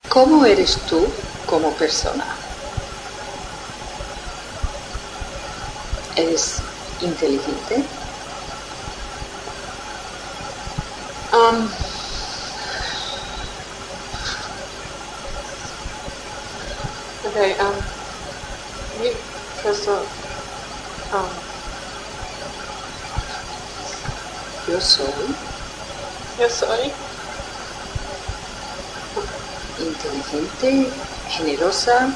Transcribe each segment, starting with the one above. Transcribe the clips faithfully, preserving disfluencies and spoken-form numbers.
¿Cómo eres tú como persona? ¿Eres inteligente? Um, okay, um, me, first of um, Yo soy yo soy inteligente, generosa,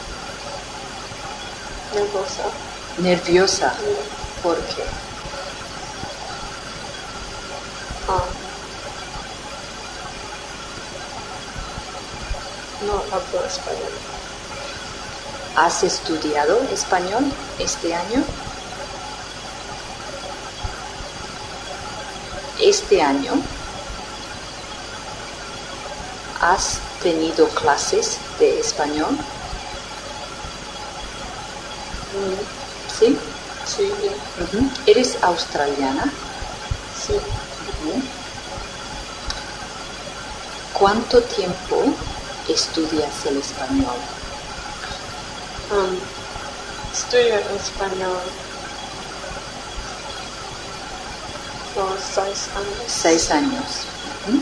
nerviosa. nerviosa. Yeah. ¿Por qué? Um, no hablo español. ¿Has estudiado español este año? Este año ¿has tenido clases de español? Mm, ¿Sí? sí, yeah. Ujú. ¿Eres australiana? Sí. Ujú. ¿Cuánto tiempo estudias el español? Um, estudio español por seis años. Seis años. Ujú.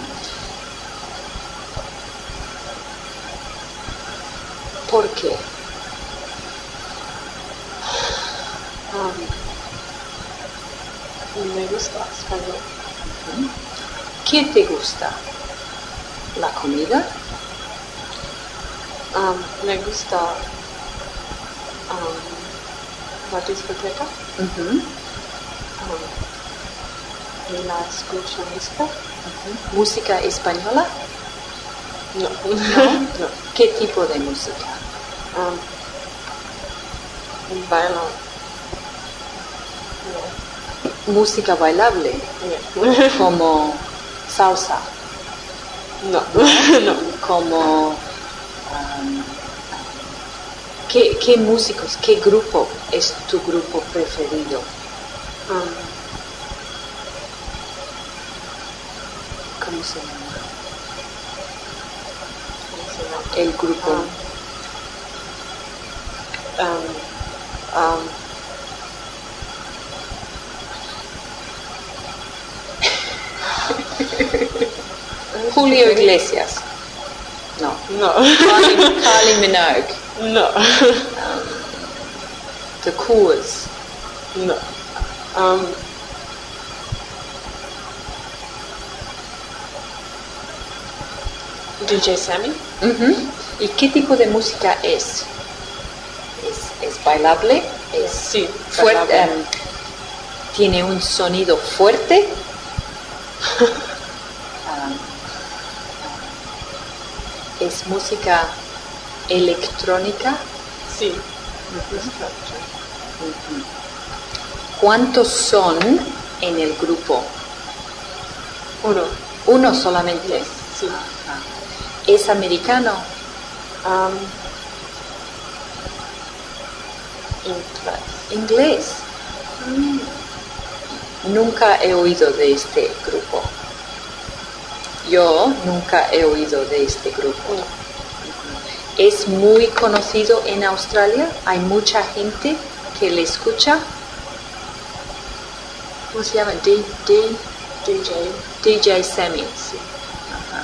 ¿Por qué? Um, me gusta español. Ujú. ¿Qué te gusta? ¿La comida? Um, me gusta um, la discoteca. Ujú. Um, y la escucha música. Ujú. ¿Música española? No. ¿No? No. ¿Qué tipo de música? Um, bailo. Música bailable, Yeah. Yeah. como salsa, No. No. como um, ¿qué, qué músicos, qué grupo es tu grupo preferido? Um, ¿Cómo se llama? ¿cómo se llama? El grupo. Um, um, um, Julio Iglesias. No. No. Kylie, Kylie Minogue. No. Um, the Coors. No. Um, D J Sammy. Ujú. ¿Y qué tipo de música es? ¿Es, es bailable? ¿Es Sí, fuerte? bailable. Um, ¿Tiene un sonido fuerte? Um, ¿Es música electrónica? Sí. Ujú. ¿Cuántos son en el grupo? Uno. Uno solamente. Sí. Ajá. ¿Es americano? Um, inglés. Inglés. Mm. Nunca he oído de este grupo. Yo nunca he oído de este grupo. No. ¿Es muy conocido en Australia? ¿Hay mucha gente que le escucha? ¿Cómo se llama? D, D, D J. D J Sammy. Sí. Ajá.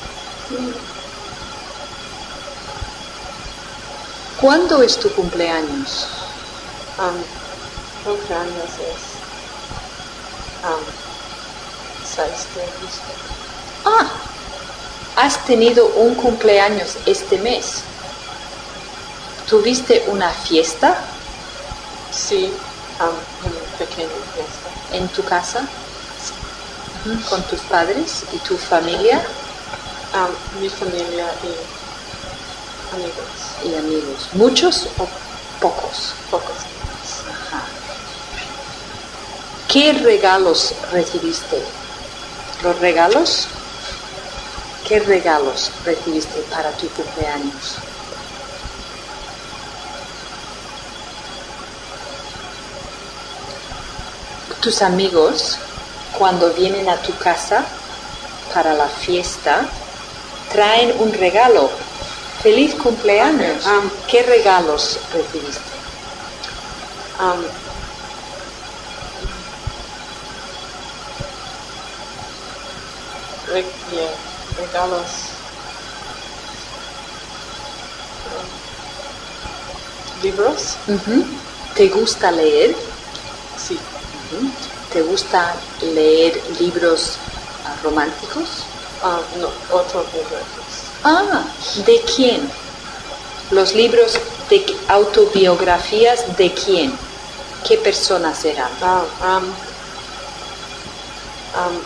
¿Cuándo es tu cumpleaños? Um, cumpleaños es um, seis de agosto. Ah, has tenido un cumpleaños este mes. ¿Tuviste una fiesta Sí. Um, una pequeña fiesta. en tu casa? Ujú. ¿Con tus padres y tu familia? Um, mi familia y amigos. Y amigos. ¿Muchos o pocos? Pocos. Ajá. ¿Qué regalos recibiste? ¿Los regalos? ¿Qué regalos recibiste para tu cumpleaños? Tus amigos, cuando vienen a tu casa para la fiesta, traen un regalo ¡Feliz cumpleaños! Okay, um, ¿Qué regalos recibiste? Um, re- yeah, regalos. Um, libros. Ujú. ¿Te gusta leer? Sí. Ujú. ¿Te gusta leer libros ah, románticos? Um, no, otros libros. Ah, ¿de quién? Los libros de autobiografías, ¿de quién? ¿Qué personas eran? Ah, um, um,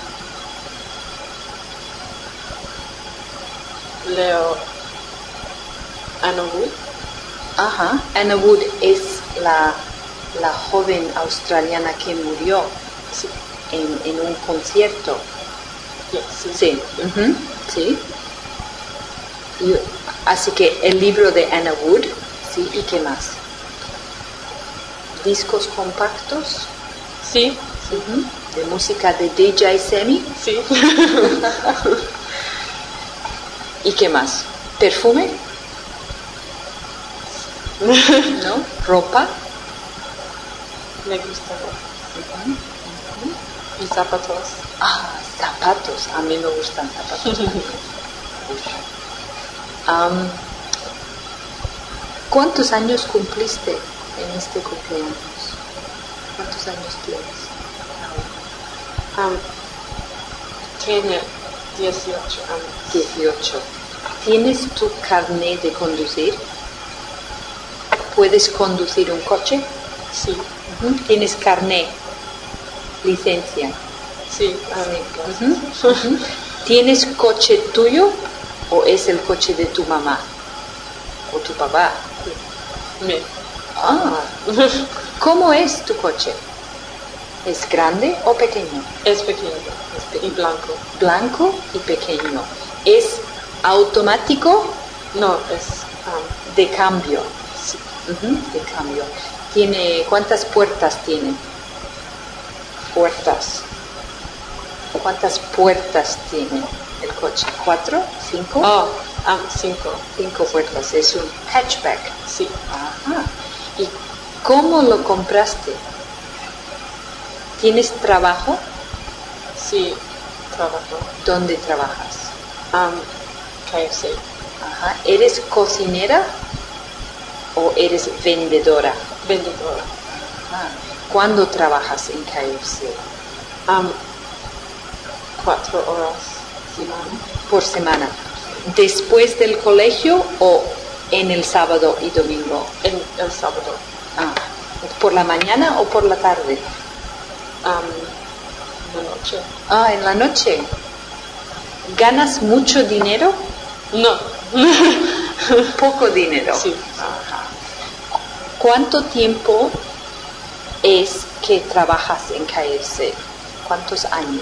leo Anna Wood. Ajá. Anna Wood es la, la joven australiana que murió Sí. en, en un concierto. Yeah, sí. Sí. Ujú. Sí. Y- así que el libro de Anna Wood, sí. ¿Y qué más? Discos compactos. Sí. Ujú. De música de D J Semi. Sí. ¿Y qué más? ¿Perfume? ¿No? ¿Ropa? Me gusta. Y zapatos. Ah, zapatos. A mí me gustan zapatos. Am, ¿Cuántos años cumpliste en este cumpleaños? ¿Cuántos años tienes? Um, tiene dieciocho años. dieciocho. ¿Tienes tu carnet de conducir? ¿Puedes conducir un coche? Sí. Ujú. ¿Tienes carnet? ¿Licencia? Sí. Um, Ujú, ujú. ¿Tienes coche tuyo o es el coche de tu mamá o tu papá? Me. Ah, ¿cómo es tu coche? ¿Es grande o pequeño? Es pequeño. Y blanco. Blanco y pequeño. ¿Es automático? No, es um, De cambio. sí. Ujú, de cambio. ¿Tiene, cuántas puertas tiene? Puertas. ¿Cuántas puertas tiene el coche? ¿Cuatro? ¿Cinco? Oh, um, cinco. Cinco puertas. Es un hatchback. Sí. Ajá. ¿Y cómo lo compraste? ¿Tienes trabajo? Sí. Trabajo. ¿Dónde trabajas? Um, K F C. Ajá. ¿Eres cocinera o eres vendedora? Vendedora. Ajá. ¿Cuándo trabajas en K F C? Um, cuatro horas. Semana. Por semana. ¿Después del colegio o en el sábado y domingo? En el sábado. Ah. ¿Por la mañana o por la tarde? Um, de noche. Ah, en la noche. ¿Ganas mucho dinero? No. Poco dinero. Sí. Ajá. ¿Cuánto tiempo es que trabajas en K F C? ¿Cuántos años?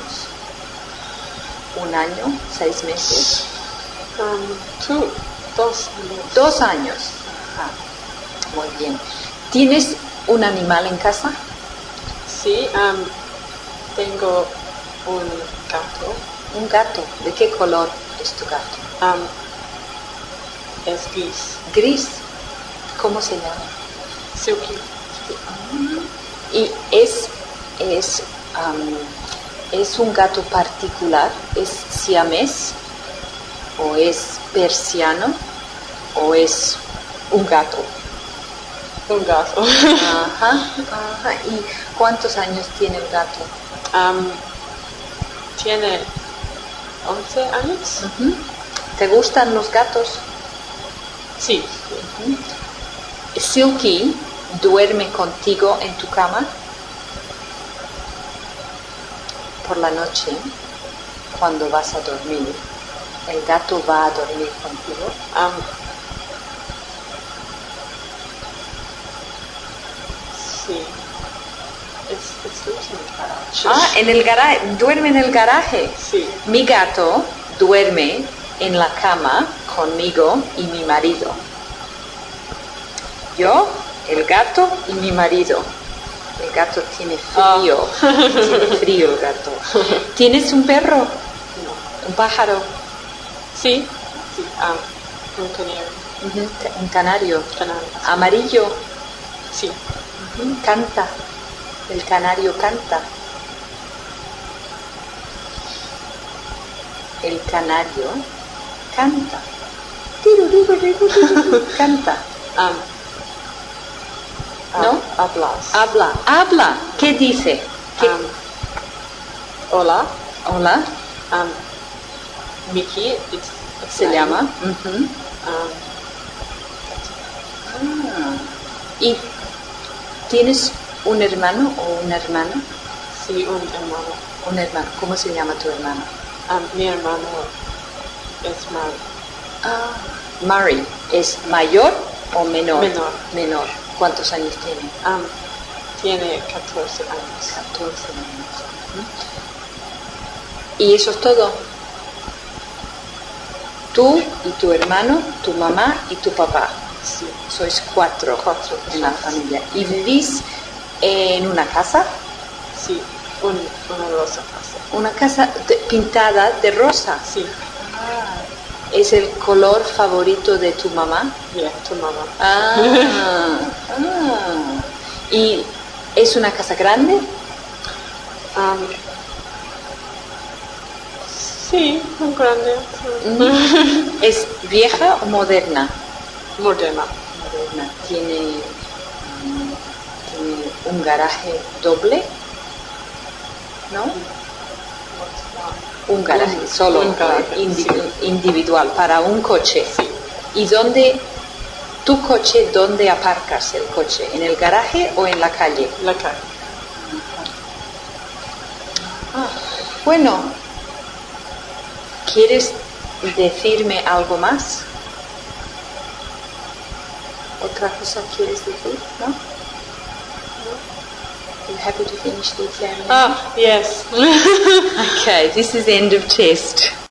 ¿Un año? ¿Seis meses? Um, two. Dos años. Dos años. Ajá. Muy bien. ¿Tienes un animal en casa? Sí. Um, tengo un gato. Un gato. ¿De qué color es tu gato? Um, es gris. Gris. ¿Cómo se llama? Silky. Y es, es, um, es un gato particular, es siamés, o es persiano, o es un gato. Un gato. Ajá, ajá. ¿Y cuántos años tiene el gato? Um, tiene once años. Ujú. ¿Te gustan los gatos? Sí. Silky duerme contigo en tu cama por la noche. Cuando vas a dormir, el gato va a dormir contigo. Um, sí. It's, it's sleeps in the garage. Ah, en el garaje, duerme en el garaje. Sí. Mi gato duerme en la cama conmigo y mi marido. Yo, el gato y mi marido. El gato tiene frío. Oh. Tiene frío el gato. ¿Tienes un perro? No. ¿Un pájaro? Sí. Sí. Um, Un canario. Ujú, un canario. Canario. Amarillo. Sí. Ujú, canta. El canario canta. El canario canta. Canta. Um, ¿No? Hablas. Habla. Habla. ¿Qué dice? ¿Qué? Um, hola. Hola. Um, Mickey, it's, it's Se name. llama. Ujú. Um, Ah. ¿Y tienes un hermano o una hermana? sí, un hermano. Un hermano. ¿Cómo se llama tu hermano? Um, mi hermano es Mari. Ah. Mari. ¿Es mayor o menor? Menor. Menor. ¿Cuántos años tiene? Um, tiene catorce años. catorce años. ¿Y eso es todo? Tú y tu hermano, tu mamá y tu papá. Sí. Sois cuatro, Cuatro en la personas. familia. ¿Y vivís en una casa? Sí, un, una rosa casa. Una casa de- pintada de rosa. Sí, ¿Es el color favorito de tu mamá? yeah, tu mamá. Ah, ah. ¿Y es una casa grande? Um, sí, un grande. ¿Es vieja o moderna? Moderna. Moderna. ¿Tiene, mm, tiene un garaje doble? ¿No? Un garaje Un- solo, un garaje, indi- sí. individual, para un coche. Sí. ¿Y dónde, tu coche, dónde aparcas el coche? ¿En el garaje o en la calle? La calle. Ah, bueno, ¿quieres decirme algo más? ¿Otra cosa quieres decir? ¿No? You happy to finish the exam? Ah, yes. Okay, this is the end of test.